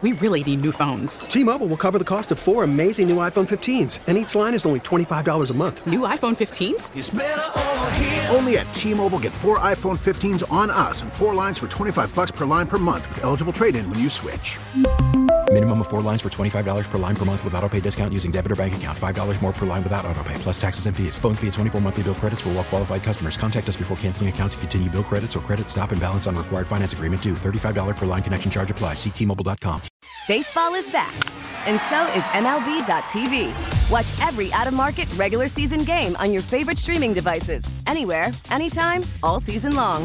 We really need new phones. T-Mobile will cover the cost of 4 amazing new iPhone 15s, and each line is only $25 a month. New iPhone 15s? It's better over here. Only at T-Mobile, get 4 iPhone 15s on us and 4 lines for $25 per line per month with eligible trade-in when you switch. Minimum of 4 lines for $25 per line per month with autopay discount using debit or bank account. $5 more per line without autopay, plus taxes and fees. Phone fee at 24 monthly bill credits for well-qualified customers. Contact us before canceling account to continue bill credits or credit stop and balance on required finance agreement due. $35 per line connection charge applies. See T-Mobile.com. Baseball is back, and so is MLB.tv. Watch every out-of-market regular season game on your favorite streaming devices. Anywhere, anytime, all season long.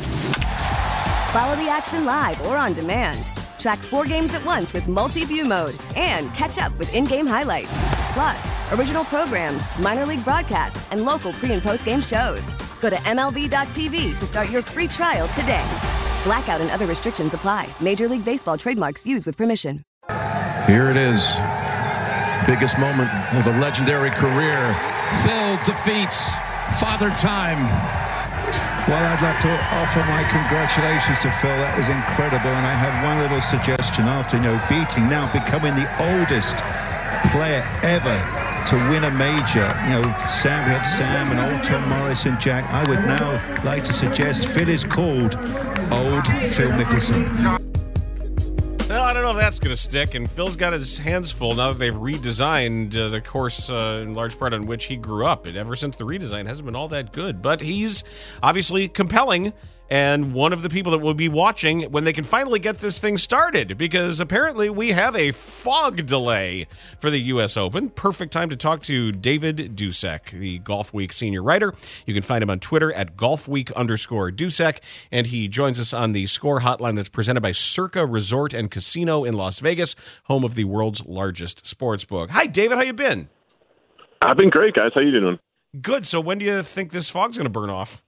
Follow the action live or on demand. Track 4 games at once with multi-view mode and catch up with in-game highlights. Plus, original programs, minor league broadcasts, and local pre- and post-game shows. Go to MLB.tv to start your free trial today. Blackout and other restrictions apply. Major League Baseball trademarks used with permission. Here it is. Biggest moment of a legendary career. Phil defeats Father Time. Well, I'd like to offer my congratulations to Phil. That is incredible. And I have one little suggestion after, beating, now becoming the oldest player ever to win a major. We had Sam and old Tom Morris and Jack. I would now like to suggest Phil is called Old Phil Mickelson. Well, I don't know if that's going to stick, and Phil's got his hands full now that they've redesigned the course in large part on which he grew up. And ever since the redesign, hasn't been all that good. But he's obviously compelling, and one of the people that will be watching when they can finally get this thing started, because apparently we have a fog delay for the U.S. Open. Perfect time to talk to David Dusek, the Golf Week senior writer. You can find him on Twitter at golfweek_Dusek, and he joins us on the score hotline that's presented by Circa Resort and Casino in Las Vegas, home of the world's largest sports book. Hi, David. How you been? I've been great, guys. How you doing? Good. So when do you think this fog's going to burn off?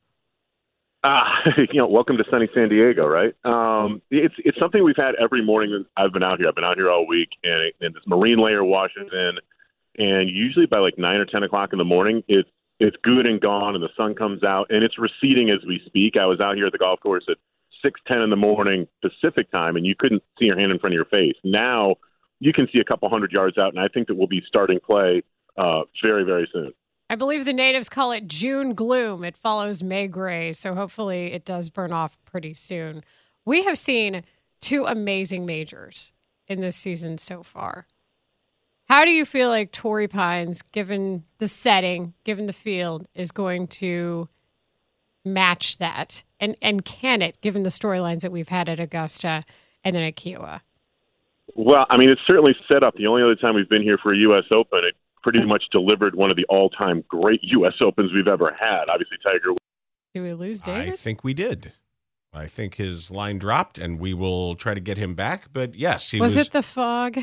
Welcome to sunny San Diego, right? It's something we've had every morning that I've been out here. I've been out here all week, and this marine layer washes in, and usually by like 9 or 10 o'clock in the morning, it's good and gone, and the sun comes out, and it's receding as we speak. I was out here at the golf course at 6:10 in the morning Pacific time, and you couldn't see your hand in front of your face. Now you can see a couple hundred yards out, and I think that we'll be starting play very, very soon. I believe the natives call it June gloom. It follows May gray, so hopefully it does burn off pretty soon. We have seen 2 amazing majors in this season so far. How do you feel like Torrey Pines, given the setting, given the field, is going to match that? And can it, given the storylines that we've had at Augusta and then at Kiawah? Well, I mean, it's certainly set up. The only other time we've been here for a U.S. Open, it pretty much delivered one of the all-time great U.S. Opens we've ever had. Obviously, Tiger. Did we lose David? I think we did. I think his line dropped, and we will try to get him back. But yes, he was it the fog?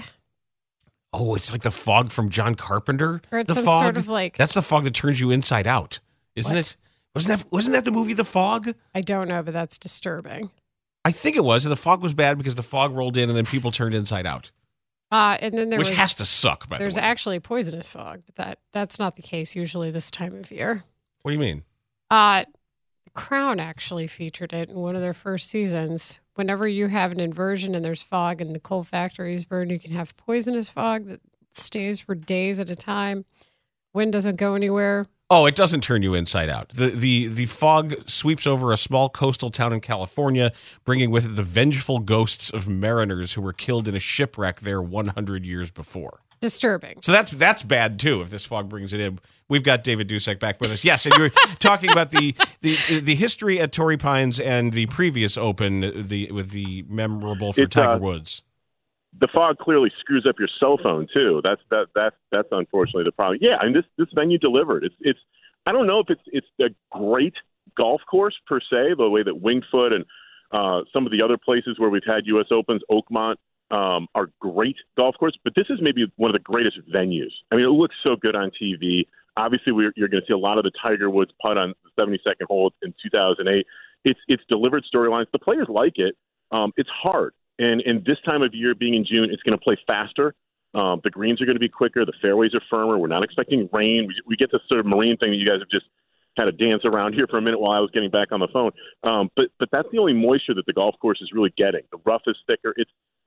Oh, it's like the fog from John Carpenter. Or it's the some fog. sort of like That's the fog that turns you inside out, isn't it? Wasn't that the movie The Fog? I don't know, but that's disturbing. I think it was. And the fog was bad because the fog rolled in, and then people turned inside out. And then Which has to suck, by the way. There's actually poisonous fog, but that's not the case usually this time of year. What do you mean? The Crown actually featured it in one of their first seasons. Whenever you have an inversion and there's fog and the coal factories burn, you can have poisonous fog that stays for days at a time. Wind doesn't go anywhere. Oh, it doesn't turn you inside out. The fog sweeps over a small coastal town in California, bringing with it the vengeful ghosts of mariners who were killed in a shipwreck there 100 years before. Disturbing. So that's bad, too, if this fog brings it in. We've got David Dusek back with us. Yes, and you're talking about the history at Torrey Pines and the previous Open, with the memorable for Tiger Woods. The fog clearly screws up your cell phone too. That's unfortunately the problem. Yeah, and this venue delivered. It's I don't know if it's a great golf course per se, the way that Winged Foot and some of the other places where we've had U.S. Opens, Oakmont, are great golf courses, but this is maybe one of the greatest venues. I mean, it looks so good on TV. Obviously, you're going to see a lot of the Tiger Woods putt on the 72nd hole in 2008. It's delivered storylines. The players like it. It's hard. And this time of year, being in June, it's going to play faster. The greens are going to be quicker. The fairways are firmer. We're not expecting rain. We get this sort of marine thing that you guys have just kind of dance around here for a minute while I was getting back on the phone. But that's the only moisture that the golf course is really getting. The rough is thicker.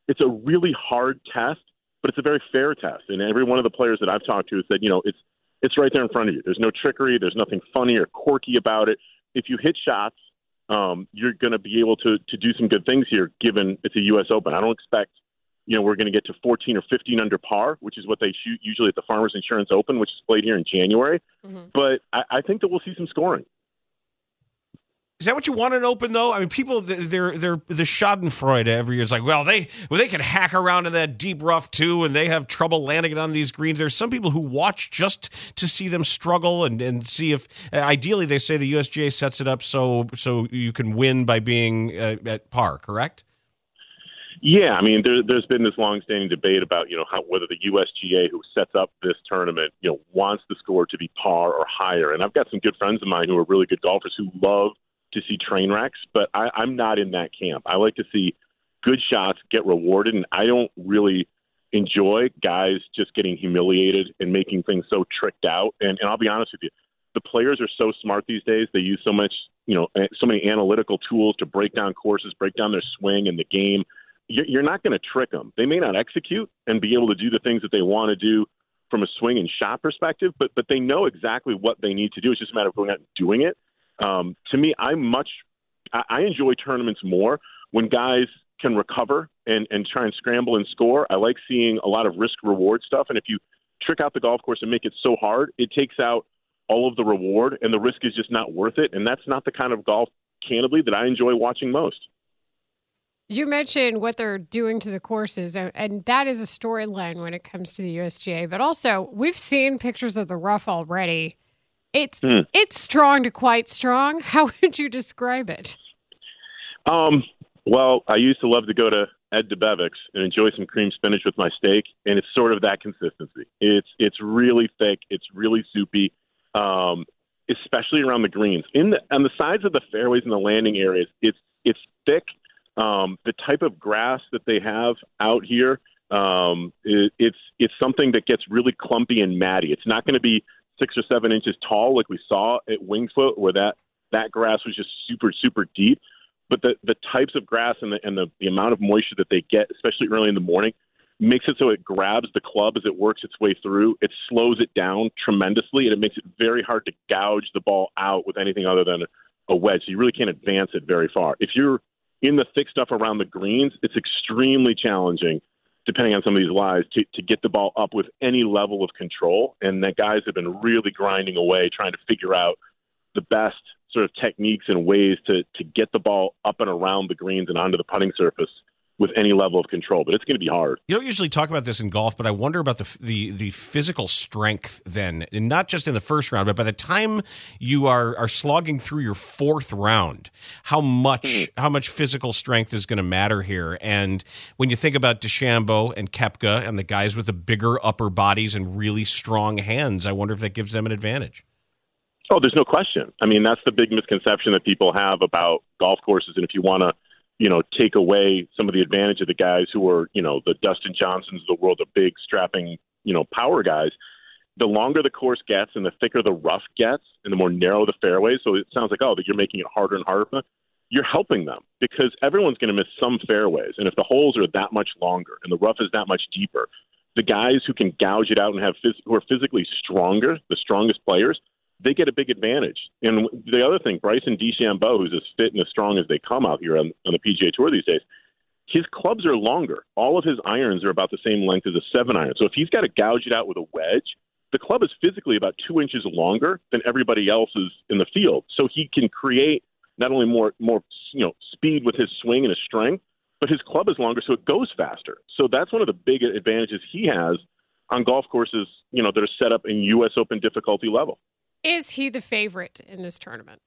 it's a really hard test, but it's a very fair test. And every one of the players that I've talked to has said, it's right there in front of you. There's no trickery. There's nothing funny or quirky about it. If you hit shots, you're going to be able to do some good things here, given it's a U.S. Open. I don't expect, we're going to get to 14 or 15 under par, which is what they shoot usually at the Farmers Insurance Open, which is played here in January. Mm-hmm. But I think that we'll see some scoring. Is that what you want in Open, though? I mean, people, they're the Schadenfreude every year. It's like, they can hack around in that deep rough, too, and they have trouble landing it on these greens. There's some people who watch just to see them struggle and see if, ideally, they say the USGA sets it up so you can win by being at par, correct? Yeah, I mean, there's been this long-standing debate about, whether the USGA, who sets up this tournament, wants the score to be par or higher. And I've got some good friends of mine who are really good golfers who love to see train wrecks, but I'm not in that camp. I like to see good shots get rewarded, and I don't really enjoy guys just getting humiliated and making things so tricked out. And I'll be honest with you, the players are so smart these days. They use so many analytical tools to break down courses, break down their swing and the game. You're not going to trick them. They may not execute and be able to do the things that they want to do from a swing and shot perspective, but they know exactly what they need to do. It's just a matter of going out and doing it. To me, I enjoy tournaments more when guys can recover and try and scramble and score. I like seeing a lot of risk-reward stuff, and if you trick out the golf course and make it so hard, it takes out all of the reward, and the risk is just not worth it, and that's not the kind of golf, candidly, that I enjoy watching most. You mentioned what they're doing to the courses, and that is a storyline when it comes to the USGA, but also we've seen pictures of the rough already. It's strong to quite strong. How would you describe it? Well, I used to love to go to Ed DeBevick's and enjoy some cream spinach with my steak, and it's sort of that consistency. It's really thick. It's really soupy, especially around the greens. On the sides of the fairways and the landing areas, it's thick. The type of grass that they have out here, it's something that gets really clumpy and matty. It's not going to be 6 or 7 inches tall like we saw at Winged Foot, where that grass was just super, super deep. But the types of grass and the amount of moisture that they get, especially early in the morning, makes it so it grabs the club as it works its way through. It slows it down tremendously, and it makes it very hard to gouge the ball out with anything other than a wedge. So you really can't advance it very far. If you're in the thick stuff around the greens, it's extremely challenging, depending on some of these lies, to get the ball up with any level of control. And that guys have been really grinding away, trying to figure out the best sort of techniques and ways to get the ball up and around the greens and onto the putting surface with any level of control. But it's going to be hard. You don't usually talk about this in golf, but I wonder about the physical strength then, and not just in the first round, but by the time you are slogging through your fourth round, how much physical strength is going to matter here. And when you think about DeChambeau and Koepka and the guys with the bigger upper bodies and really strong hands, I wonder if that gives them an advantage. Oh, there's no question. I mean, that's the big misconception that people have about golf courses. And if you want to, take away some of the advantage of the guys who are, the Dustin Johnsons of the world, the big strapping, power guys, the longer the course gets and the thicker the rough gets and the more narrow the fairways. So it sounds like, that you're making it harder and harder for them. You're helping them because everyone's going to miss some fairways. And if the holes are that much longer and the rough is that much deeper, the guys who can gouge it out and who are physically stronger, the strongest players, they get a big advantage. And the other thing, Bryson DeChambeau, who's as fit and as strong as they come out here on the PGA Tour these days, his clubs are longer. All of his irons are about the same length as a 7-iron. So if he's got to gouge it out with a wedge, the club is physically about 2 inches longer than everybody else's in the field. So he can create not only more speed with his swing and his strength, but his club is longer, so it goes faster. So that's one of the big advantages he has on golf courses, that are set up in U.S. Open difficulty level. Is he the favorite in this tournament?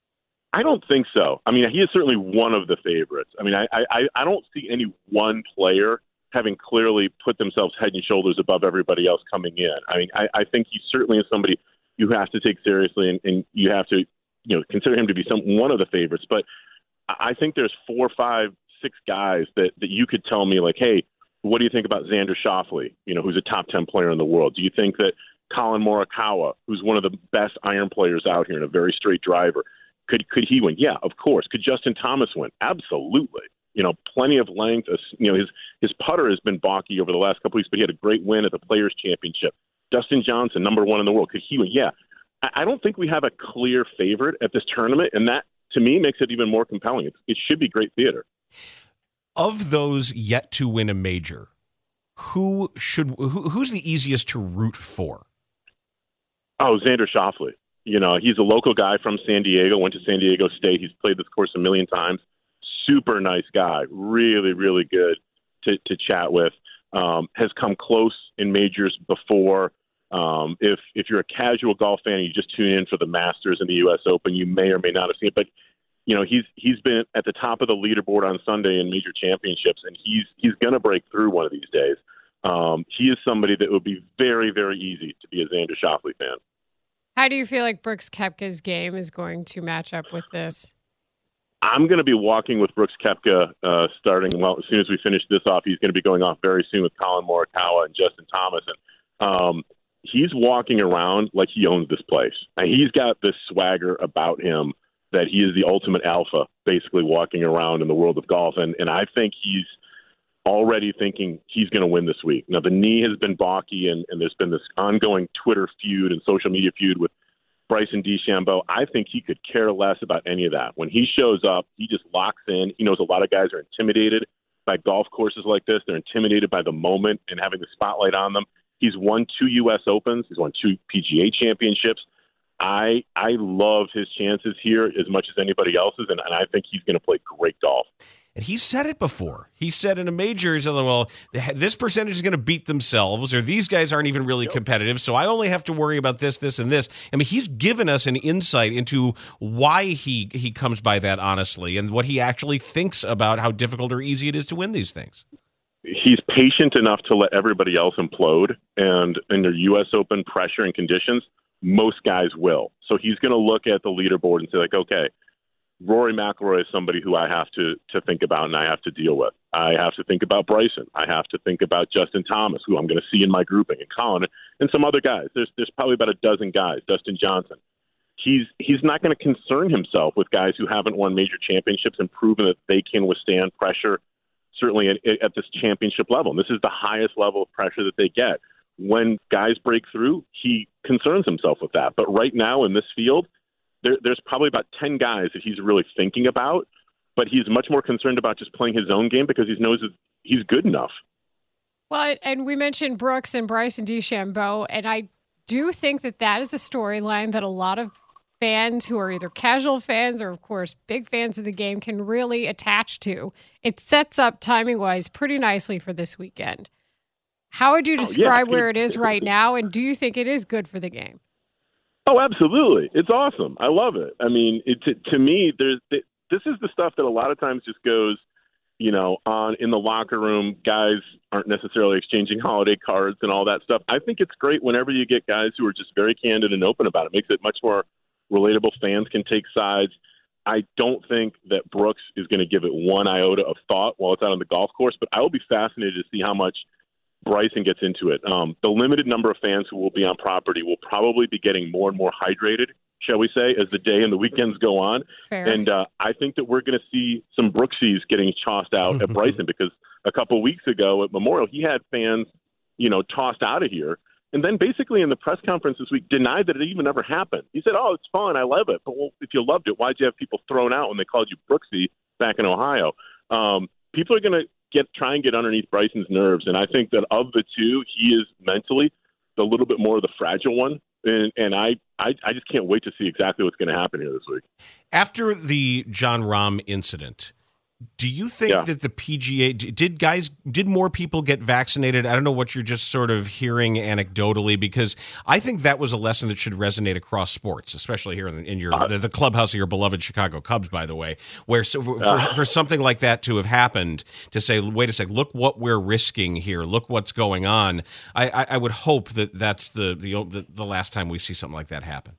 I don't think so. I mean, he is certainly one of the favorites. I mean, I don't see any one player having clearly put themselves head and shoulders above everybody else coming in. I mean, I think he certainly is somebody you have to take seriously, and you have to, consider him to be one of the favorites. But I think there's 4, 5, 6 guys that you could tell me, like, hey, what do you think about Xander Schauffele, who's a top 10 player in the world? Do you think that Colin Morikawa, who's one of the best iron players out here and a very straight driver, could he win? Yeah, of course. Could Justin Thomas win? Absolutely. plenty of length. His putter has been balky over the last couple weeks, but he had a great win at the Players Championship. Dustin Johnson, number 1 in the world. Could he win? Yeah. I don't think we have a clear favorite at this tournament, and that, to me, makes it even more compelling. It should be great theater. Of those yet to win a major, who's the easiest to root for? Oh, Xander Schauffele. He's a local guy from San Diego, went to San Diego State. He's played this course a million times. Super nice guy. Really, really good to chat with. Has come close in majors before. If you're a casual golf fan and you just tune in for the Masters and the U.S. Open, you may or may not have seen it. But, he's been at the top of the leaderboard on Sunday in major championships, and he's going to break through one of these days. He is somebody that would be very, very easy to be a Xander Schauffele fan. How do you feel like Brooks Koepka's game is going to match up with this? I'm going to be walking with Brooks Koepka starting, as soon as we finish this off. He's going to be going off very soon with Colin Morikawa and Justin Thomas. And he's walking around like he owns this place. And he's got this swagger about him that he is the ultimate alpha, basically walking around in the world of golf. And I think he's already thinking he's going to win this week. Now, the knee has been balky, and there's been this ongoing Twitter feud and social media feud with Bryson DeChambeau. I think he could care less about any of that. When he shows up, he just locks in. He knows a lot of guys are intimidated by golf courses like this. They're intimidated by the moment and having the spotlight on them. He's won 2 U.S. Opens. He's won 2 PGA championships. I love his chances here as much as anybody else's, and I think he's going to play great golf. And he said it before. He said in a major, he said, well, this percentage is going to beat themselves, or these guys aren't even really competitive, so I only have to worry about this, this, and this. I mean, he's given us an insight into why he comes by that honestly and what he actually thinks about how difficult or easy it is to win these things. He's patient enough to let everybody else implode, and in their U.S. Open pressure and conditions, most guys will. So he's going to look at the leaderboard and say, okay, Rory McIlroy is somebody who I have to think about and I have to deal with. I have to think about Bryson. I have to think about Justin Thomas, who I'm going to see in my grouping, and Colin, and some other guys. There's probably about a dozen guys. Dustin Johnson. He's not going to concern himself with guys who haven't won major championships and proven that they can withstand pressure, certainly at this championship level. And this is the highest level of pressure that they get. When guys break through, he concerns himself with that. But right now in this field, there's probably about 10 guys that he's really thinking about, but he's much more concerned about just playing his own game because he knows that he's good enough. Well, and we mentioned Brooks and Bryson DeChambeau, and I do think that is a storyline that a lot of fans who are either casual fans or, of course, big fans of the game can really attach to. It sets up, timing-wise, pretty nicely for this weekend. How would you describe where it is right now, and do you think it is good for the game? Oh, absolutely. It's awesome. I love it. I mean, to me, this is the stuff that a lot of times just goes, on in the locker room. Guys aren't necessarily exchanging holiday cards and all that stuff. I think it's great whenever you get guys who are just very candid and open about it. It makes it much more relatable. Fans can take sides. I don't think that Brooks is going to give it one iota of thought while it's out on the golf course, but I will be fascinated to see how much Bryson gets into it. The limited number of fans who will be on property will probably be getting more and more hydrated, shall we say, as the day and the weekends go on. Fair. And I think that we're going to see some Brooksies getting tossed out at Bryson, because a couple of weeks ago at Memorial, he had fans, tossed out of here. And then basically in the press conference this week denied that it even ever happened. He said, it's fun. I love it. But if you loved it, why'd you have people thrown out when they called you Brooksy back in Ohio? People are going to try and get underneath Bryson's nerves, and I think that of the two, he is mentally a little bit more of the fragile one, and I just can't wait to see exactly what's going to happen here this week. After the Jon Rahm incident, do you think that the PGA did more people get vaccinated? I don't know what you're just sort of hearing anecdotally, because I think that was a lesson that should resonate across sports, especially here in your the clubhouse of your beloved Chicago Cubs, by the way, where for something like that to have happened, to say, wait a second, look what we're risking here, look what's going on. I would hope that that's the last time we see something like that happen.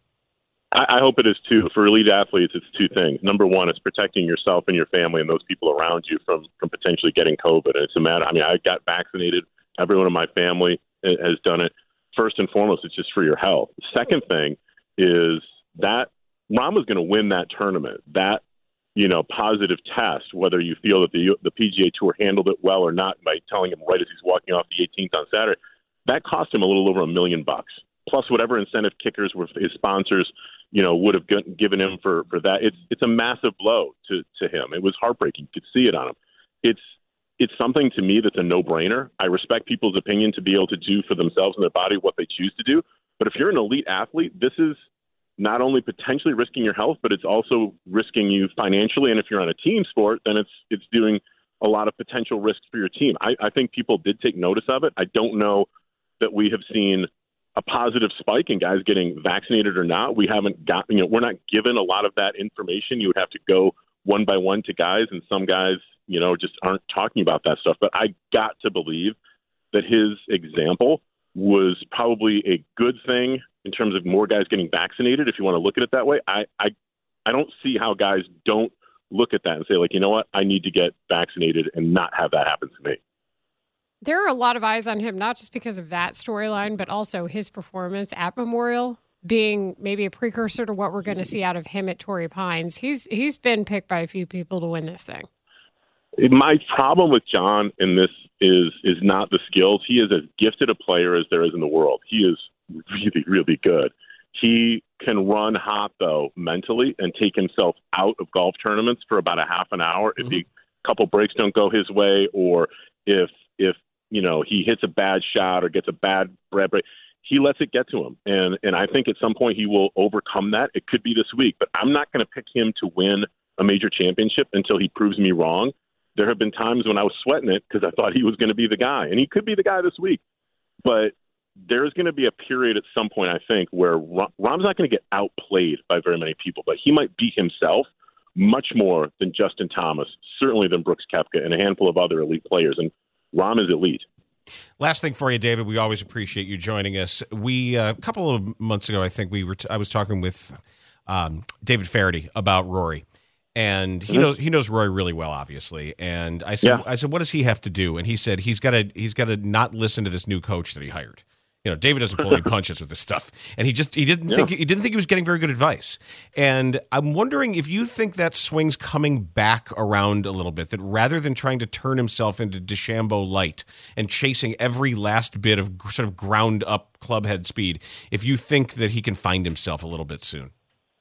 I hope it is too. For elite athletes, it's two things. Number one, it's protecting yourself and your family and those people around you from potentially getting COVID. And it's a matter. I mean, I got vaccinated. Everyone in my family has done it. First and foremost, it's just for your health. The second thing is that Rahm was going to win that tournament. That positive test, whether you feel that the PGA Tour handled it well or not by telling him right as he's walking off the 18th on Saturday, that cost him a little over $1 million, plus whatever incentive kickers were his sponsors, would have given him for that. It's a massive blow to him. It was heartbreaking. You could see it on him. It's something to me that's a no-brainer. I respect people's opinion to be able to do for themselves and their body what they choose to do. But if you're an elite athlete, this is not only potentially risking your health, but it's also risking you financially. And if you're on a team sport, then it's doing a lot of potential risks for your team. I think people did take notice of it. I don't know that we have seen a positive spike in guys getting vaccinated or not. We haven't got, we're not given a lot of that information. You would have to go one by one to guys, and some guys, just aren't talking about that stuff. But I got to believe that his example was probably a good thing in terms of more guys getting vaccinated, if you want to look at it that way. I don't see how guys don't look at that and say, like, you know what, I need to get vaccinated and not have that happen to me. There are a lot of eyes on him, not just because of that storyline, but also his performance at Memorial being maybe a precursor to what we're going to see out of him at Torrey Pines. He's been picked by a few people to win this thing. My problem with John in this is not the skills. He is as gifted a player as there is in the world. He is really, really good. He can run hot, though, mentally and take himself out of golf tournaments for about a half an hour if a couple breaks don't go his way, or if he hits a bad shot or gets a bad break. He lets it get to him. And I think at some point he will overcome that. It could be this week, but I'm not going to pick him to win a major championship until he proves me wrong. There have been times when I was sweating it because I thought he was going to be the guy, and he could be the guy this week. But there's going to be a period at some point, I think, where Rahm's not going to get outplayed by very many people, but he might beat himself much more than Justin Thomas, certainly than Brooks Koepka, and a handful of other elite players. And Rahm is elite. Last thing for you, David. We always appreciate you joining us. We a couple of months ago, I think I was talking with David Faraday about Rory. And he knows Rory really well, obviously. And I said, what does he have to do? And he said he's got to not listen to this new coach that he hired. David doesn't pull any punches with this stuff, and he didn't think he was getting very good advice. And I'm wondering if you think that swing's coming back around a little bit. That rather than trying to turn himself into DeChambeau light and chasing every last bit of sort of ground up clubhead speed, if you think that he can find himself a little bit soon.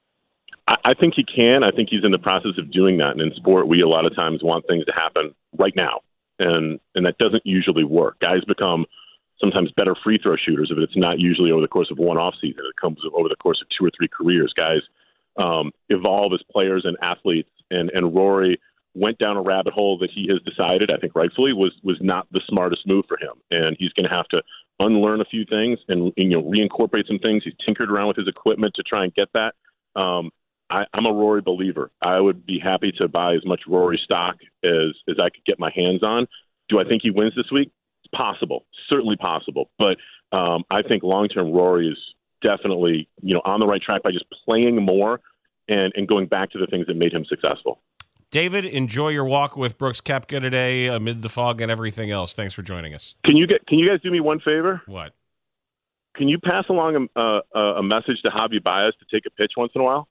I think he can. I think he's in the process of doing that. And in sport, we a lot of times want things to happen right now. And that doesn't usually work. Guys become sometimes better free throw shooters if it's not usually over the course of one off season. It comes over the course of 2 or 3 careers. Guys evolve as players and athletes. And Rory went down a rabbit hole that he has decided, I think rightfully, was not the smartest move for him. And he's going to have to unlearn a few things and reincorporate some things. He's tinkered around with his equipment to try and get that. I'm a Rory believer. I would be happy to buy as much Rory stock as I could get my hands on. Do I think he wins this week? It's possible, certainly possible. But I think long-term Rory is definitely on the right track by just playing more and going back to the things that made him successful. David, enjoy your walk with Brooks Koepka today amid the fog and everything else. Thanks for joining us. Can you guys do me one favor? What? Can you pass along a message to Javi Baez to take a pitch once in a while?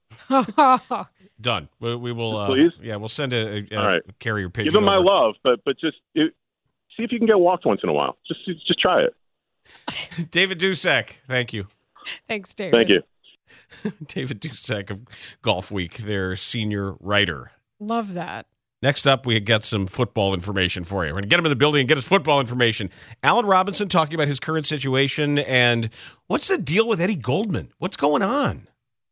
Done. We will. Please. Yeah, we'll send a all right. carrier pigeon. Give him my over. love, but just see if you can get walked once in a while. Just try it. David Dusek, thank you. Thanks, David. Thank you. David Dusek of Golf Week, their senior writer. Love that. Next up, we get some football information for you. We're going to get him in the building and get his football information. Allen Robinson talking about his current situation and what's the deal with Eddie Goldman? What's going on?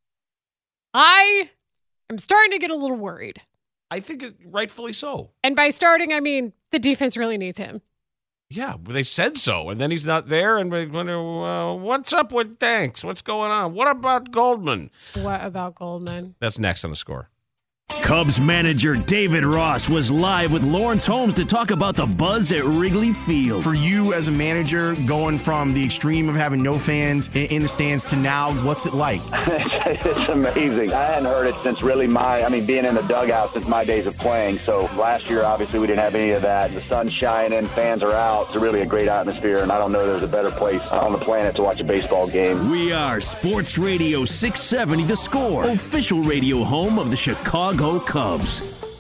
I am starting to get a little worried. I think rightfully so. And by starting, I mean the defense really needs him. Yeah, they said so, and then he's not there, and we wonder, what's up with Danks? What's going on? What about Goldman? What about Goldman? That's next on The Score. Cubs manager David Ross was live with Lawrence Holmes to talk about the buzz at Wrigley Field. For you as a manager, going from the extreme of having no fans in the stands to now, what's it like? It's amazing. I hadn't heard it since really being in the dugout since my days of playing. So last year, obviously, we didn't have any of that. The sun's shining, fans are out. It's really a great atmosphere, and I don't know there's a better place on the planet to watch a baseball game. We are Sports Radio 670 The Score, official radio home of the Chicago Chicago Cubs.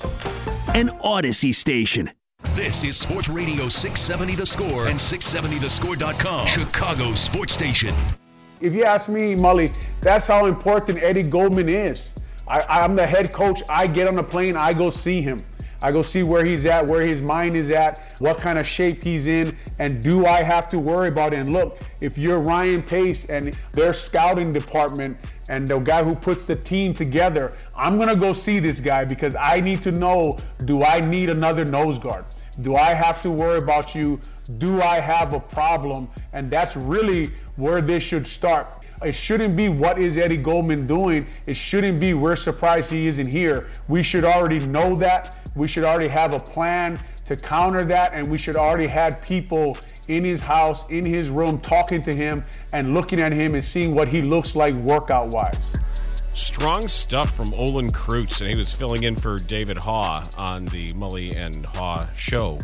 An Odyssey station. This is Sports Radio 670 The Score and 670thescore.com, Chicago sports station. If you ask me, Mully, that's how important Eddie Goldman is. I'm the head coach. I get on the plane. I go see him. I go see where he's at, where his mind is at, what kind of shape he's in, and do I have to worry about it? And look, if you're Ryan Pace and their scouting department and the guy who puts the team together, I'm going to go see this guy because I need to know, do I need another nose guard? Do I have to worry about you? Do I have a problem? And that's really where this should start. It shouldn't be what is Eddie Goldman doing. It shouldn't be we're surprised he isn't here. We should already know that. We should already have a plan to counter that, and we should already have people in his house, in his room, talking to him and looking at him and seeing what he looks like workout-wise. Strong stuff from Olin Kreutz, and he was filling in for David Haugh on the Mully and Haugh show.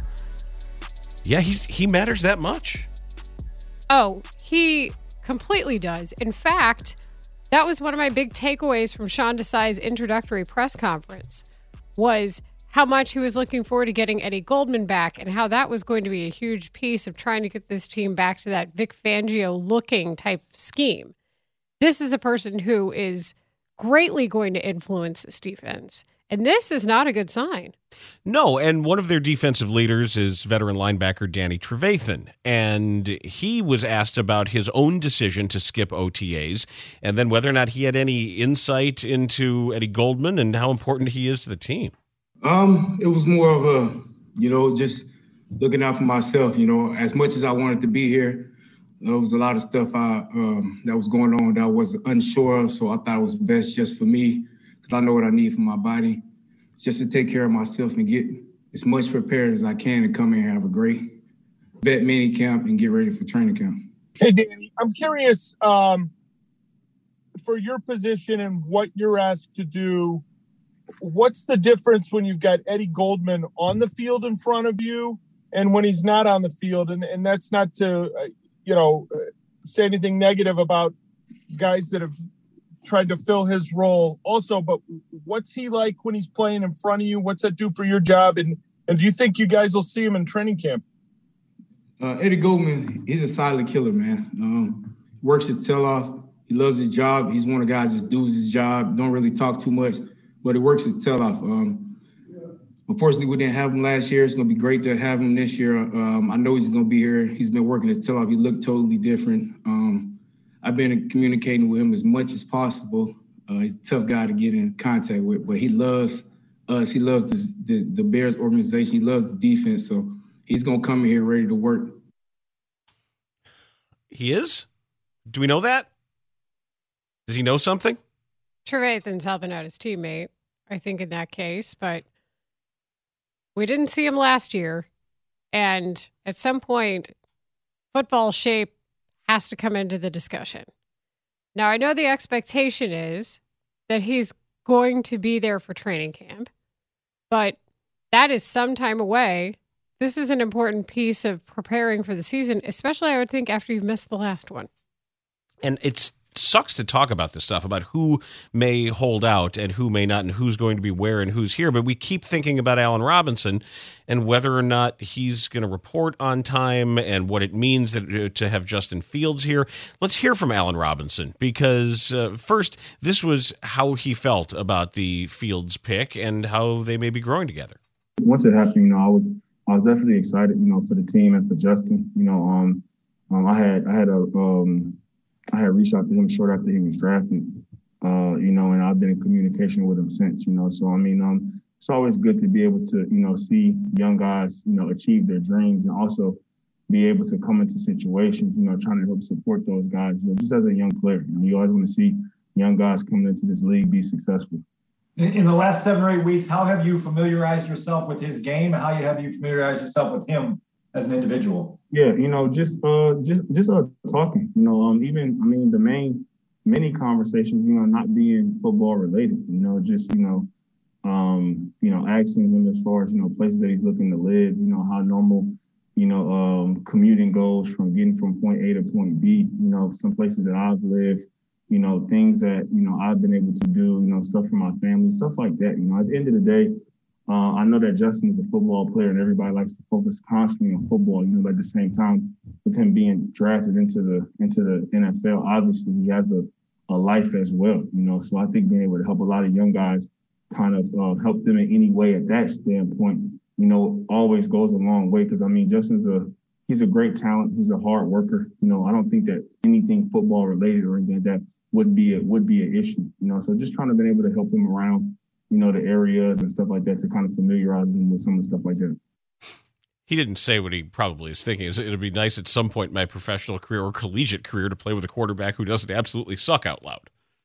Yeah, he matters that much. Oh, he completely does. In fact, that was one of my big takeaways from Sean Desai's introductory press conference, was how much he was looking forward to getting Eddie Goldman back and how that was going to be a huge piece of trying to get this team back to that Vic Fangio-looking type scheme. This is a person who is greatly going to influence this defense, and this is not a good sign. No, and one of their defensive leaders is veteran linebacker Danny Trevathan, and he was asked about his own decision to skip OTAs and then whether or not he had any insight into Eddie Goldman and how important he is to the team. It was more of a, just looking out for myself, as much as I wanted to be here. There was a lot of stuff that was going on that I was unsure of, so I thought it was best just for me because I know what I need for my body, just to take care of myself and get as much prepared as I can to come in and have a great vet mini camp and get ready for training camp. Hey, Danny, I'm curious for your position and what you're asked to do. What's the difference when you've got Eddie Goldman on the field in front of you and when he's not on the field? And that's not to, say anything negative about guys that have tried to fill his role also, but what's he like when he's playing in front of you? What's that do for your job? And do you think you guys will see him in training camp? Eddie Goldman, he's a silent killer, man. Works his tail off. He loves his job. He's one of the guys that just does his job, don't really talk too much, but he works his tail off. Unfortunately, we didn't have him last year. It's going to be great to have him this year. I know he's going to be here. He's been working his tail off. He looked totally different. I've been communicating with him as much as possible. He's a tough guy to get in contact with, but he loves us. He loves the Bears organization. He loves the defense. So he's going to come in here ready to work. He is? Do we know that? Does he know something? Trevathan's helping out his teammate, I think, in that case, but we didn't see him last year. And at some point, football shape has to come into the discussion. Now, I know the expectation is that he's going to be there for training camp, but that is some time away. This is an important piece of preparing for the season, especially, I would think, after you've missed the last one. And it sucks to talk about this stuff, about who may hold out and who may not and who's going to be where and who's here. But we keep thinking about Allen Robinson and whether or not he's going to report on time and what it means to have Justin Fields here. Let's hear from Allen Robinson because first, this was how he felt about the Fields pick and how they may be growing together. Once it happened, I was definitely excited, for the team and for Justin. I had reached out to him short after he was drafted, and I've been in communication with him since, So, it's always good to be able to, see young guys, achieve their dreams and also be able to come into situations, trying to help support those guys, just as a young player. You always want to see young guys coming into this league be successful. In the last 7 or 8 weeks, how have you familiarized yourself with his game and how have you familiarized yourself with him as an individual? Yeah, just talking, the many conversations, not being football related, asking him as far as, places that he's looking to live, how normal, commuting goes from getting from point A to point B, some places that I've lived, you know, things that, you know, I've been able to do, you know, stuff for my family, stuff like that. You know, at the end of the day, I know that Justin is a football player and everybody likes to focus constantly on football, you know, but at the same time, with him being drafted into the NFL, obviously he has a life as well, you know. So I think being able to help a lot of young guys kind of help them in any way at that standpoint, you know, always goes a long way. Because, I mean, Justin's he's a great talent. He's a hard worker. You know, I don't think that anything football related or anything like that would be an issue, you know. So just trying to be able to help him around, you know, the areas and stuff like that to kind of familiarize him with some of the stuff like that. He didn't say what he probably is thinking. It'd be nice at some point in my professional career or collegiate career to play with a quarterback who doesn't absolutely suck out loud.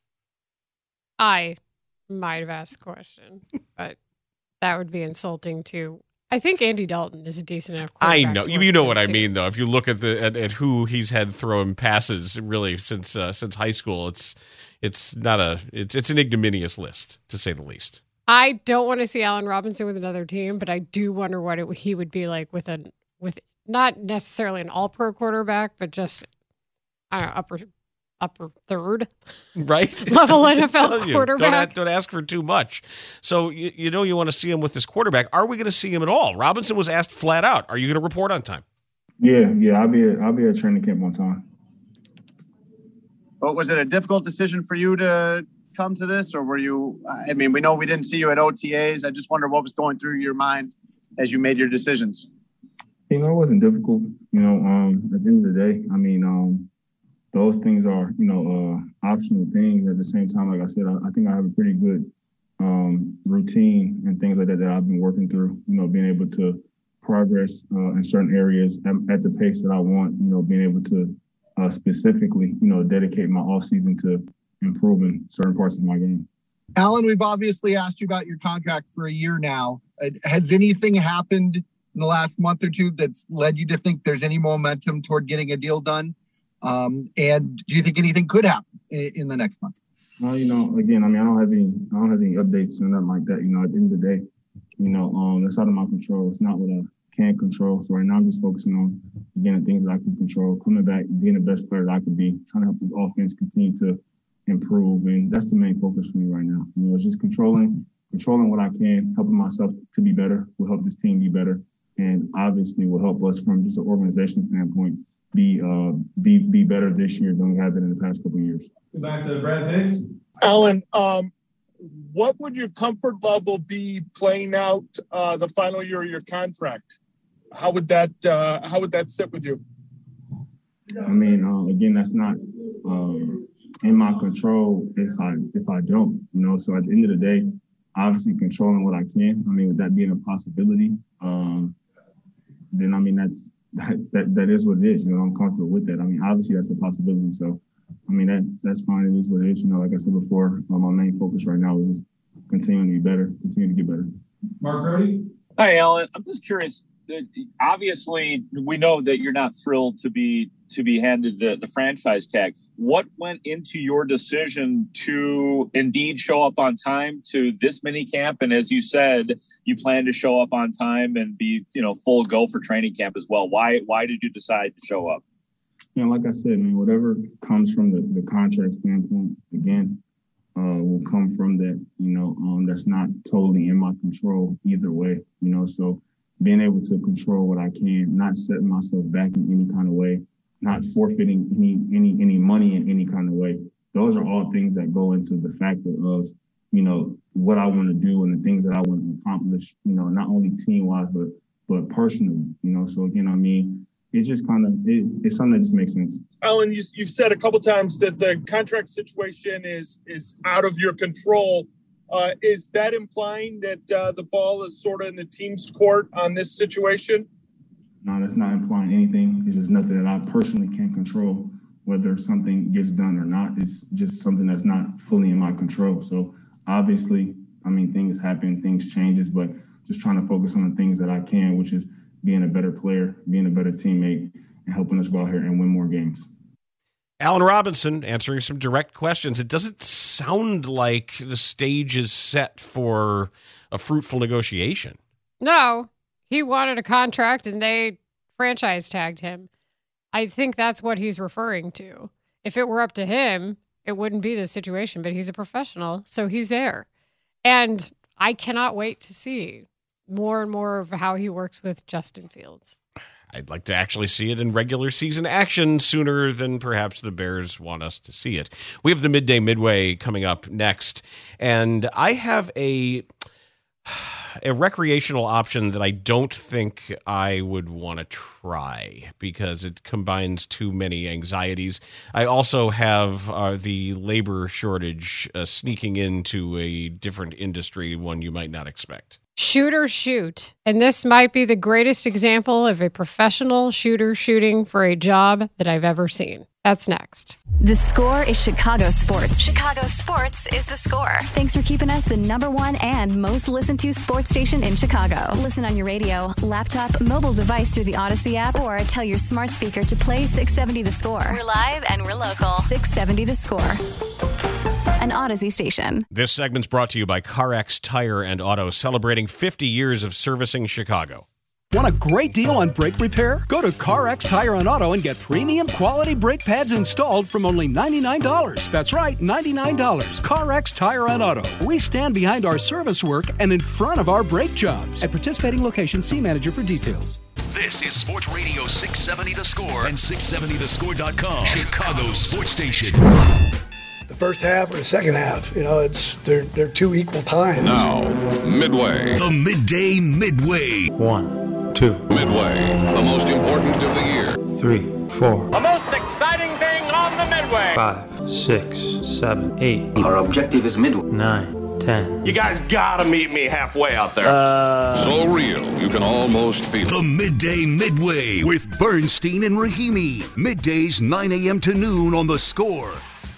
I might have asked the question, but that would be insulting too. I think Andy Dalton is a decent enough quarterback. I know. You know what I mean, though. If you look at at who he's had throwing passes really since high school, it's an ignominious list, to say the least. I don't want to see Allen Robinson with another team, but I do wonder what he would be like with not necessarily an all-pro quarterback, but just, I don't know, upper third, right? Level NFL quarterback. Don't ask for too much. So you know you want to see him with this quarterback. Are we going to see him at all? Robinson was asked flat out, "Are you going to report on time?" Yeah, I'll be at training camp on time. But was it a difficult decision for you to come to this, or were you? I mean, we know we didn't see you at OTAs. I just wonder what was going through your mind as you made your decisions. You know, it wasn't difficult. You know, at the end of the day, I mean, those things are, you know, optional things. At the same time, like I said, I think I have a pretty good routine and things like that I've been working through, you know, being able to progress in certain areas at the pace that I want, you know, being able to specifically, you know, dedicate my offseason to improving certain parts of my game. Allen, we've obviously asked you about your contract for a year now. Has anything happened in the last month or two that's led you to think there's any momentum toward getting a deal done? And do you think anything could happen in the next month? Well, you know, again, I mean, I don't have any updates or nothing like that. You know, at the end of the day, you know, that's out of my control. It's not what I can control. So right now I'm just focusing on, again, the things that I can control, coming back, being the best player that I could be, trying to help this offense continue to improve. And that's the main focus for me right now. You know, it's just controlling what I can, helping myself to be better, will help this team be better. And obviously will help us from just an organization standpoint be better this year than we have been in the past couple of years. Go back to Brad Hicks. Allen, what would your comfort level be playing out the final year of your contract? How would that sit with you? I mean, again, that's not in my control if I don't, you know. So at the end of the day, obviously controlling what I can. I mean, with that being a possibility, then I mean that is what it is. You know, I'm comfortable with that. I mean, obviously that's a possibility. So, I mean, that's fine. It is what it is. You know, like I said before, my main focus right now is continuing to be better, continue to get better. Mark Brody. Hi, Allen. I'm just curious. Obviously, we know that you're not thrilled to be handed the franchise tag. What went into your decision to indeed show up on time to this mini camp? And as you said, you plan to show up on time and be, you know, full go for training camp as well. Why did you decide to show up? You know, like I said, man, whatever comes from the contract standpoint, again, will come from that. You know, that's not totally in my control either way. You know, so being able to control what I can, not setting myself back in any kind of way, not forfeiting any money in any kind of way. Those are all things that go into the factor of, you know, what I want to do and the things that I want to accomplish, you know, not only team-wise, but personally, you know. So, again, I mean, it's just kind of, it's something that just makes sense. Allen, you've said a couple times that the contract situation is out of your control. Is that implying that the ball is sort of in the team's court on this situation? No, that's not implying anything. It's just nothing that I personally can't control, whether something gets done or not. It's just something that's not fully in my control. So obviously, I mean, things happen, things changes, but just trying to focus on the things that I can, which is being a better player, being a better teammate, and helping us go out here and win more games. Allen Robinson answering some direct questions. It doesn't sound like the stage is set for a fruitful negotiation. No, he wanted a contract and they franchise tagged him. I think that's what he's referring to. If it were up to him, it wouldn't be this situation, but he's a professional, so he's there. And I cannot wait to see more and more of how he works with Justin Fields. I'd like to actually see it in regular season action sooner than perhaps the Bears want us to see it. We have the Midday Midway coming up next, and I have a recreational option that I don't think I would want to try because it combines too many anxieties. I also have the labor shortage sneaking into a different industry, one you might not expect. Shoot or shoot. And this might be the greatest example of a professional shooter shooting for a job that I've ever seen. That's next. The Score is Chicago sports. Chicago sports is The Score. Thanks for keeping us the #1 and most listened to sports station in Chicago. Listen on your radio, laptop, mobile device through the Odyssey app, or tell your smart speaker to play 670 The Score. We're live and we're local. 670 The Score. An Odyssey station. This segment's brought to you by CarX Tire and Auto, celebrating 50 years of servicing Chicago. Want a great deal on brake repair? Go to CarX Tire and Auto and get premium quality brake pads installed from only $99. That's right, $99. CarX Tire and Auto. We stand behind our service work and in front of our brake jobs. At participating locations, see manager for details. This is Sports Radio 670 The Score and 670thescore.com. Chicago's sports station. The first half or the second half, they're two equal times. Now, Midway. The Midday Midway. 1, 2. Midway, the most important of the year. 3, 4. The most exciting thing on the Midway. 5, 6, 7, 8. Our objective is Midway. 9, 10. You guys gotta meet me halfway out there. So real, you can almost feel it. The Midday Midway with Bernstein and Rahimi. Middays 9 a.m. to noon on The Score.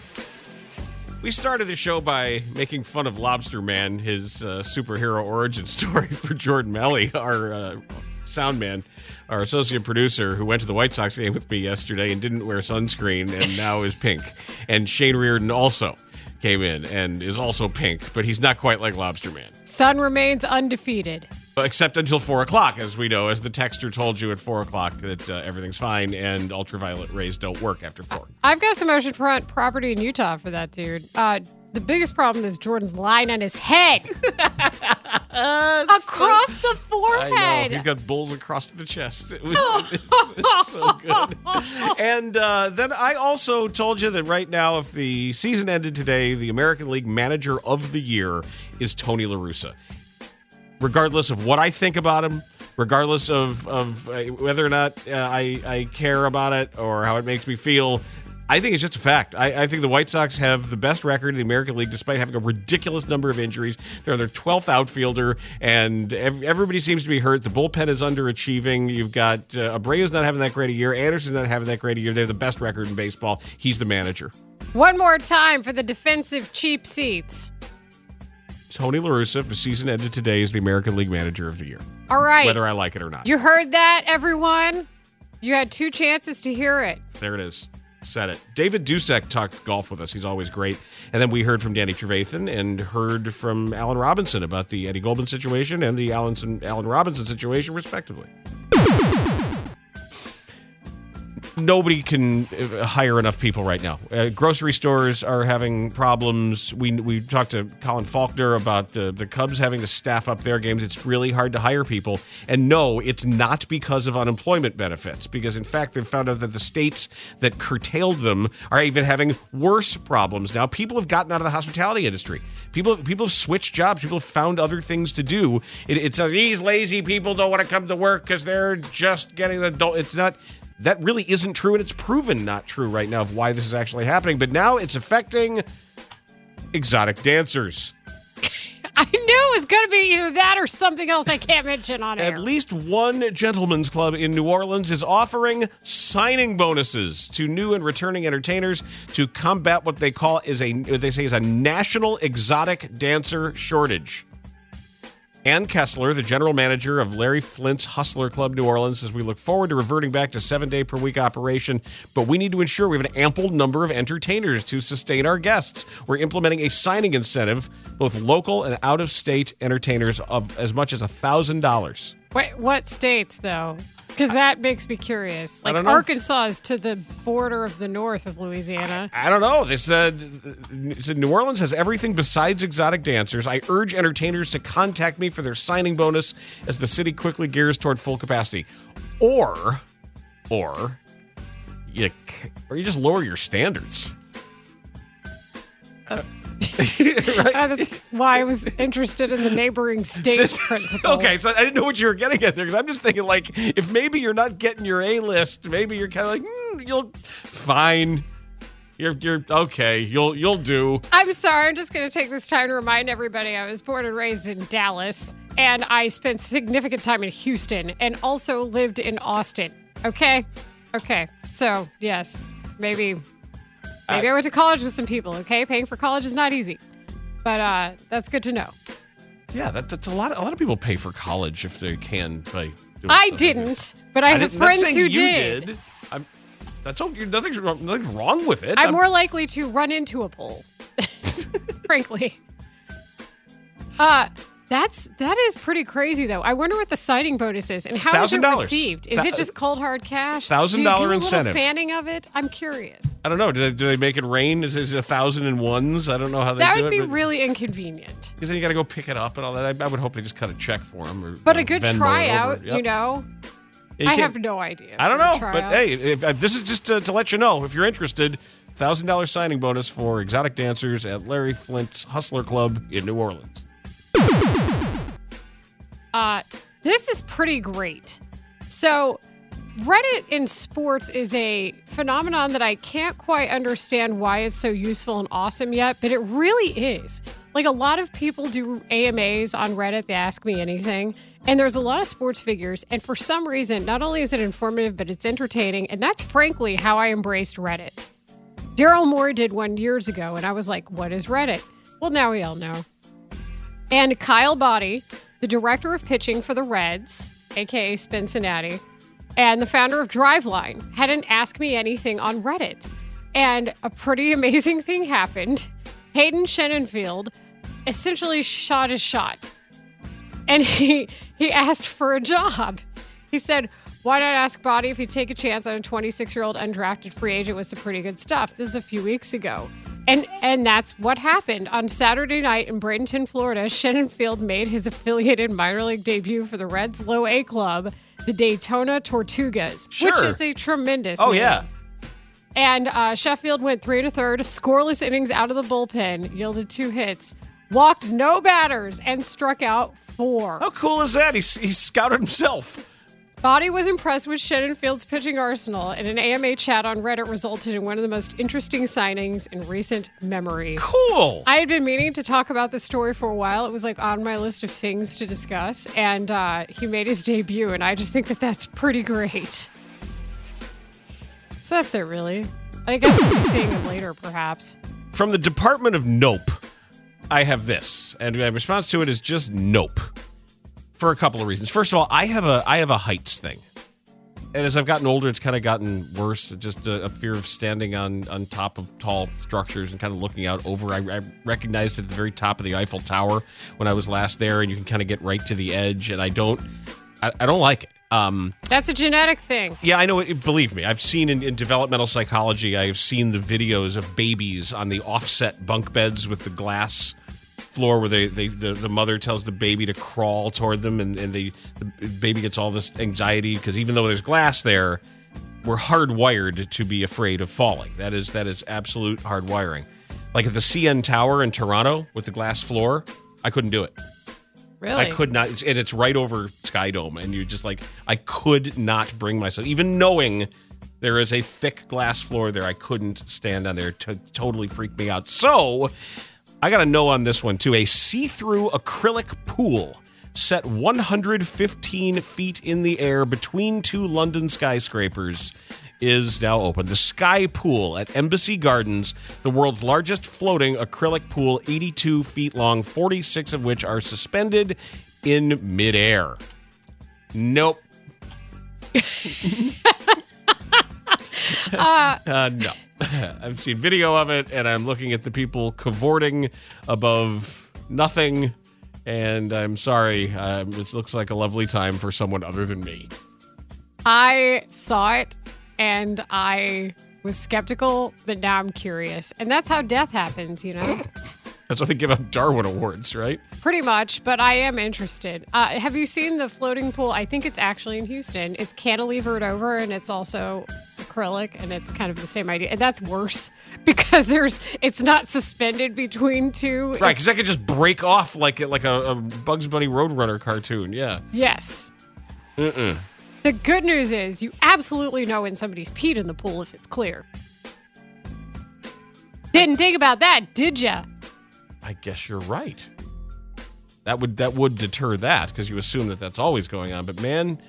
We started the show by making fun of Lobster Man, his superhero origin story for Jordan Melly, our sound man, our associate producer, who went to the White Sox game with me yesterday and didn't wear sunscreen and now is pink. And Shane Reardon also came in and is also pink, but he's not quite like Lobster Man. Sun remains undefeated. Except until 4 o'clock, as we know, as the texter told you at 4 o'clock that everything's fine and ultraviolet rays don't work after 4. I've got some oceanfront property in Utah for that, dude. The biggest problem is Jordan's line on his head. Across the forehead. I know. He's got bulls across the chest. It's so good. And then I also told you that right now, if the season ended today, the American League Manager of the Year is Tony La Russa. Regardless of what I think about him, regardless of whether or not I care about it or how it makes me feel, I think it's just a fact. I think the White Sox have the best record in the American League despite having a ridiculous number of injuries. They're their 12th outfielder, and everybody seems to be hurt. The bullpen is underachieving. You've got Abreu's not having that great a year. Anderson's not having that great a year. They're the best record in baseball. He's the manager. One more time for the defensive cheap seats. Tony La Russa, if the season ended today, is the American League Manager of the Year. All right. Whether I like it or not. You heard that, everyone? You had 2 chances to hear it. There it is. Said it. David Dusek talked golf with us. He's always great. And then we heard from Danny Trevathan and heard from Allen Robinson about the Eddie Goldman situation and the Allen Robinson situation, respectively. Nobody can hire enough people right now. Grocery stores are having problems. We talked to Colin Faulkner about the Cubs having to staff up their games. It's really hard to hire people. And no, it's not because of unemployment benefits. Because, in fact, they've found out that the states that curtailed them are even having worse problems now. People have gotten out of the hospitality industry. People have switched jobs. People have found other things to do. It says these lazy people don't want to come to work because they're just getting the... It's not... That really isn't true, and it's proven not true right now of why this is actually happening. But now it's affecting exotic dancers. I knew it was going to be either that or something else I can't mention on air. At least one gentleman's club in New Orleans is offering signing bonuses to new and returning entertainers to combat what they call what they say is a national exotic dancer shortage. Ann Kessler, the general manager of Larry Flint's Hustler Club New Orleans, says we look forward to reverting back to 7-day-per-week operation, but we need to ensure we have an ample number of entertainers to sustain our guests. We're implementing a signing incentive, both local and out-of-state entertainers, of as much as $1,000. Wait, what states, though? Because that makes me curious. I Like don't know. Arkansas is to the border of the north of Louisiana. I don't know. They said New Orleans has everything besides exotic dancers. I urge entertainers to contact me for their signing bonus as the city quickly gears toward full capacity. Or you just lower your standards. That's why I was interested in the neighboring states principle. Okay, so I didn't know what you were getting at there, because I'm just thinking, like, if maybe you're not getting your A-list, maybe you're kind of like, you'll fine. You're okay. You'll do. I'm sorry. I'm just going to take this time to remind everybody I was born and raised in Dallas, and I spent significant time in Houston, and also lived in Austin. Okay. So yes, maybe I went to college with some people. Okay, paying for college is not easy, but that's good to know. Yeah, that's a lot. A lot of people pay for college if they can. By doing I stuff didn't, but I have friends who you did. That's okay. Nothing's wrong with it. I'm more likely to run into a pole, frankly. That is pretty crazy, though. I wonder what the signing bonus is and how is it $1,000. received? Is it just cold hard cash? $1,000 Do you do incentive. A little fanning of it? I'm curious. I don't know. Do they make it rain? Is it 1,000 and ones? I don't know how they That do would it. be really inconvenient. Because then you got to go pick it up and all that. I would hope they just cut a check for them. But a good Venmo it tryout, over. Yep. you know. Yeah, I have no idea. I don't for know, tryouts. but hey, if this is just to let you know, if you're interested, $1,000 signing bonus for exotic dancers at Larry Flint's Hustler Club in New Orleans. This is pretty great. So, Reddit in sports is a phenomenon that I can't quite understand why it's so useful and awesome yet, but it really is. Like, a lot of people do AMAs on Reddit. They ask me anything. And there's a lot of sports figures. And for some reason, not only is it informative, but it's entertaining. And that's frankly how I embraced Reddit. Daryl Morey did one years ago, and I was like, what is Reddit? Well, now we all know. And Kyle Boddy, the director of pitching for the Reds, a.k.a. Cincinnati, and the founder of Driveline, had an Ask Me Anything on Reddit. And a pretty amazing thing happened. Hayden Shenenfield essentially shot his shot. And he asked for a job. He said, why not ask Boddy if he'd take a chance on a 26-year-old undrafted free agent with some pretty good stuff? This is a few weeks ago. And that's what happened. On Saturday night in Bradenton, Florida, Shenenfield made his affiliated minor league debut for the Reds' Low A club, the Daytona Tortugas, which is a tremendous name. Yeah. And Sheffield went 3 1/3, scoreless innings out of the bullpen, yielded 2 hits, walked no batters, and struck out 4. How cool is that? He scouted himself. Boddy was impressed with Shenenfield's pitching arsenal, and an AMA chat on Reddit resulted in one of the most interesting signings in recent memory. Cool. I had been meaning to talk about this story for a while. It was like on my list of things to discuss, and he made his debut, and I just think that that's pretty great. So that's it, really. I guess we'll be seeing him later, perhaps. From the Department of Nope, I have this, and my response to it is just nope. For a couple of reasons. First of all, I have a heights thing. And as I've gotten older, it's kind of gotten worse. Just a fear of standing on top of tall structures and kind of looking out over. I recognized it at the very top of the Eiffel Tower when I was last there, and you can kind of get right to the edge, and I don't like it. That's a genetic thing. Yeah, I know. Believe me, I've seen in developmental psychology, I have seen the videos of babies on the offset bunk beds with the glass floor where the mother tells the baby to crawl toward them, and the baby gets all this anxiety because even though there's glass there, we're hardwired to be afraid of falling. That is absolute hardwiring. Like at the CN Tower in Toronto with the glass floor, I couldn't do it. Really? I could not. And it's right over Sky Dome, and you just like, I could not bring myself, even knowing there is a thick glass floor there, I couldn't stand on there. Totally freaked me out. So I got a no on this one, too. A see-through acrylic pool set 115 feet in the air between 2 London skyscrapers is now open. The Sky Pool at Embassy Gardens, the world's largest floating acrylic pool, 82 feet long, 46 of which are suspended in midair. Nope. No. I've seen video of it, and I'm looking at the people cavorting above nothing, and I'm sorry. It looks like a lovely time for someone other than me. I saw it and I was skeptical, but now I'm curious. And that's how death happens, you know? That's why they give out Darwin Awards, right? Pretty much, but I am interested. Have you seen the floating pool? I think it's actually in Houston. It's cantilevered over and it's also acrylic, and it's kind of the same idea. And that's worse because it's not suspended between two. Right, because that could just break off like a Bugs Bunny Roadrunner cartoon, yeah. Yes. Mm-mm. The good news is you absolutely know when somebody's peed in the pool if it's clear. Didn't think about that, did ya? I guess you're right. That would deter that because you assume that that's always going on. But man,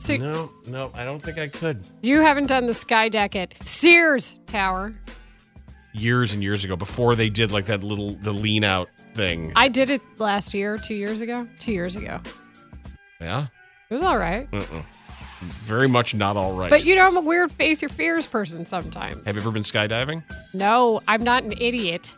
no, I don't think I could. You haven't done the sky deck at Sears Tower. Years and years ago, before they did like the lean out thing. I did it last year, 2 years ago. 2 years ago. Yeah? It was all right. Very much not all right. But you know, I'm a weird face your fears person sometimes. Have you ever been skydiving? No, I'm not an idiot.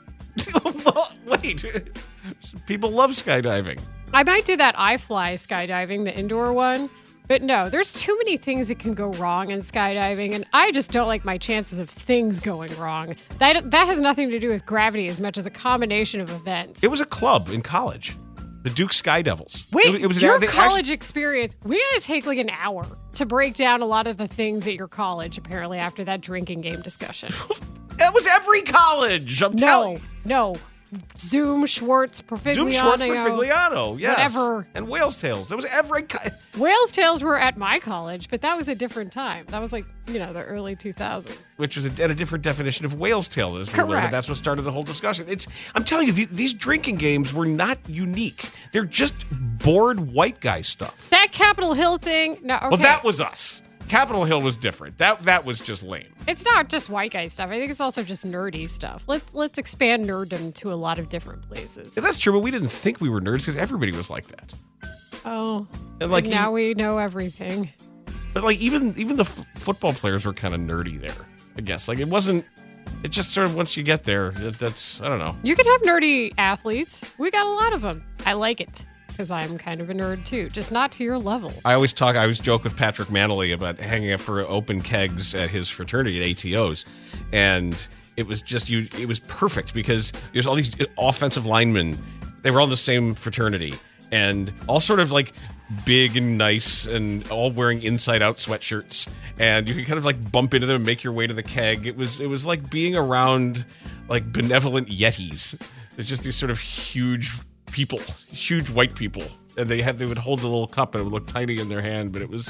Wait, people love skydiving. I might do that iFly skydiving, the indoor one. But no, there's too many things that can go wrong in skydiving, and I just don't like my chances of things going wrong. That has nothing to do with gravity as much as a combination of events. It was a club in college, the Duke Sky Devils. Wait, it was your college experience, we had to take like an hour to break down a lot of the things at your college, apparently, after that drinking game discussion. That was every college, I'm telling you. No. Zoom, Schwartz, Perfegliano. Yes. Whatever. And Whale's Tales. That was every... Whale's Tales were at my college, but that was a different time. That was like, the early 2000s. Which was at a different definition of Whale's Tale. Correct. That's what started the whole discussion. I'm telling you, these drinking games were not unique. They're just bored white guy stuff. That Capitol Hill thing, no, okay. Well, that was us. Capitol Hill was different. That was just lame. It's not just white guy stuff. I think it's also just nerdy stuff. Let's expand nerddom to a lot of different places. Yeah, that's true, but we didn't think we were nerds because everybody was like that. Oh, and now we know everything. But like even the football players were kind of nerdy there. I guess like it wasn't. It just sort of once you get there, that's I don't know. You can have nerdy athletes. We got a lot of them. I like it. Because I'm kind of a nerd too, just not to your level. I always joke with Patrick Manley about hanging up for open kegs at his fraternity at ATOs. And it was just, it was perfect because there's all these offensive linemen. They were all in the same fraternity and all sort of like big and nice and all wearing inside out sweatshirts. And you could kind of like bump into them and make your way to the keg. It was like being around like benevolent yetis. It's just these sort of huge people, huge white people, and they would hold the little cup and it would look tiny in their hand, but it was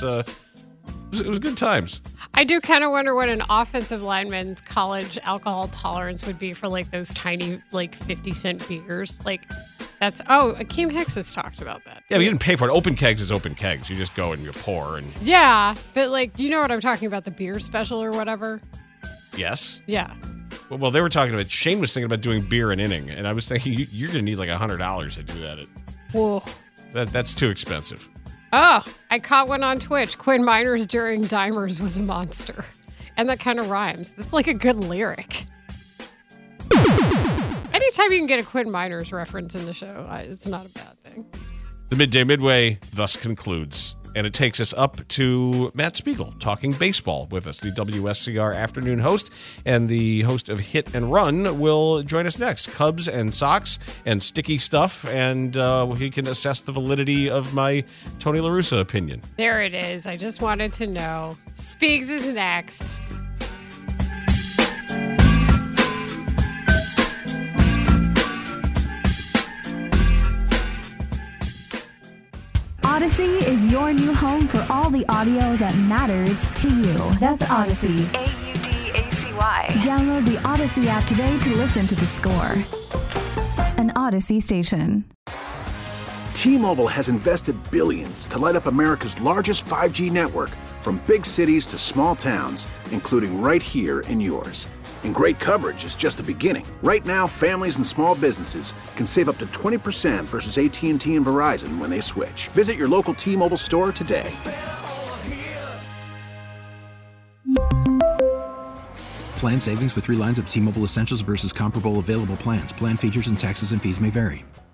good times. I do kind of wonder what an offensive lineman's college alcohol tolerance would be for like those tiny like 50-cent beers. Like that's Akeem Hicks has talked about that too. Yeah, but you didn't pay for it. Open kegs is open kegs. You just go and you pour and yeah, but like you know what I'm talking about, the beer special or whatever. Yes. Yeah. Well, they were talking about, Shane was thinking about doing beer and inning, and I was thinking, you're going to need like $100 to do that. Whoa. That's too expensive. Oh, I caught one on Twitch. Quinn Miners during Dimers was a monster. And that kind of rhymes. That's like a good lyric. Anytime you can get a Quinn Miners reference in the show, it's not a bad thing. The Midday Midway thus concludes. And it takes us up to Matt Spiegel talking baseball with us, the WSCR afternoon host. And the host of Hit and Run will join us next. Cubs and Sox and sticky stuff. And he can assess the validity of my Tony La Russa opinion. There it is. I just wanted to know. Spiegs is next. Odyssey is your new home for all the audio that matters to you. That's Odyssey. AUDACY. Download the Odyssey app today to listen to The Score, an Odyssey station. T-Mobile has invested billions to light up America's largest 5G network, from big cities to small towns, including right here in yours. And great coverage is just the beginning. Right now, families and small businesses can save up to 20% versus AT&T and Verizon when they switch. Visit your local T-Mobile store today. Plan savings with 3 lines of T-Mobile Essentials versus comparable available plans. Plan features and taxes and fees may vary.